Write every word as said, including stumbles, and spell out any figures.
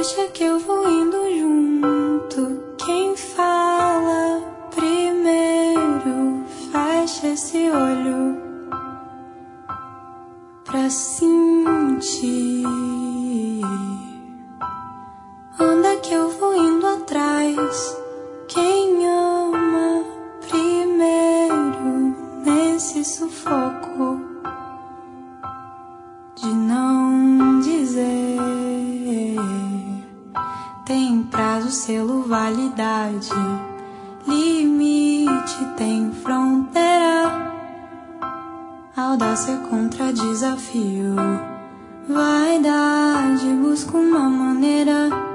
Deixa que eu vou indo junto. Quem fala primeiro fecha esse olho pra sentir. Anda que eu vou indo atrás. Quem ama primeiro nesse sufoco de não dizer. Tem prazo, selo, validade, limite, tem fronteira. Audácia contra desafio, vaidade, busca uma maneira